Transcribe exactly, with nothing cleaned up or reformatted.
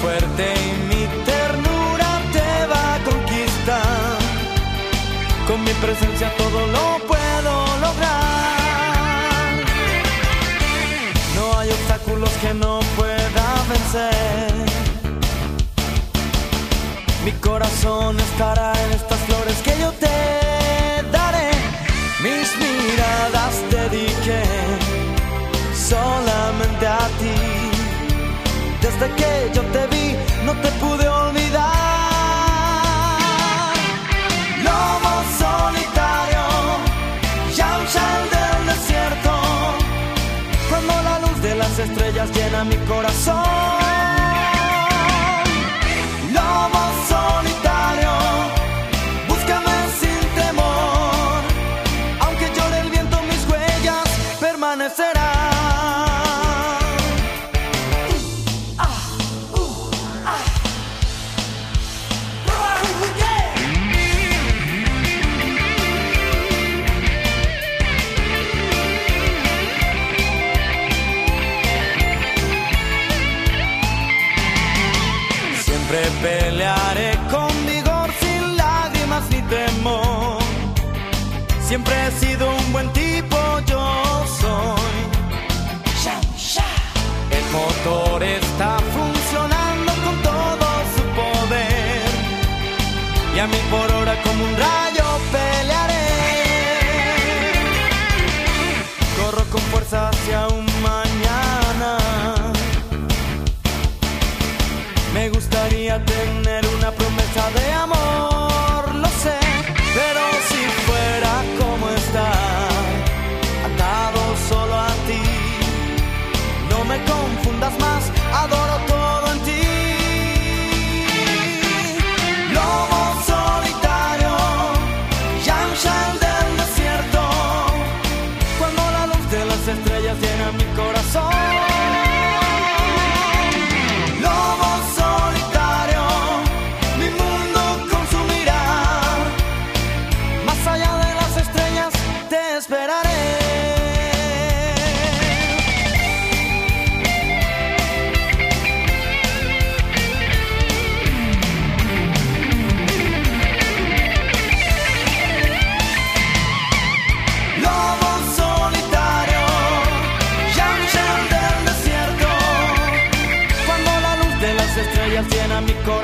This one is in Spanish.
fuerte y mi ternura te va a conquistar. Con mi presencia todo lo puedo lograr. No hay obstáculos que no pueda vencer. Mi corazón estará en estas flores que yo te daré. Mis miradas dediqué solamente a ti. Desde que yo te vi no te pude olvidar. Lobo solitario, Yamshal del desierto. Cuando la luz de las estrellas llena mi corazón. Lobo solitario, búscame sin temor. Aunque llore el viento, mis huellas permanecerán. Siempre pelearé con vigor, sin lágrimas ni temor. Siempre he sido un buen tipo, yo soy. El motor está funcionando con todo su poder. Y a mí por hora como un rayo pelearé. Corro con fuerza hacia un mañana. Me gustaría tener una promesa de amor, lo sé, pero si fuera como estar, atado solo a ti, no me confundas más, adoro todo en ti. Lobo solitario, Yamshal del desierto, cuando la luz de las estrellas llena mi corazón. Llena mi corazón.